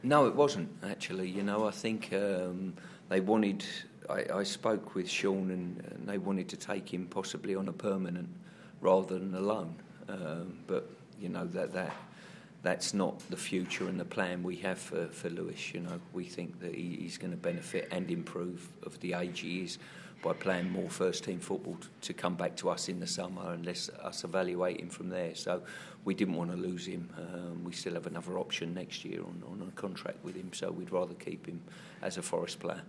No, it wasn't actually. I think they wanted. I spoke with Sean, and they wanted to take him possibly on a permanent rather than a loan. But that's not the future and the plan we have for Lewis. We think that he's going to benefit and improve of the age he is by playing more first-team football to come back to us in the summer and let us evaluate him from there. So we didn't want to lose him. We still have another option next year on a contract with him, so we'd rather keep him as a Forest player.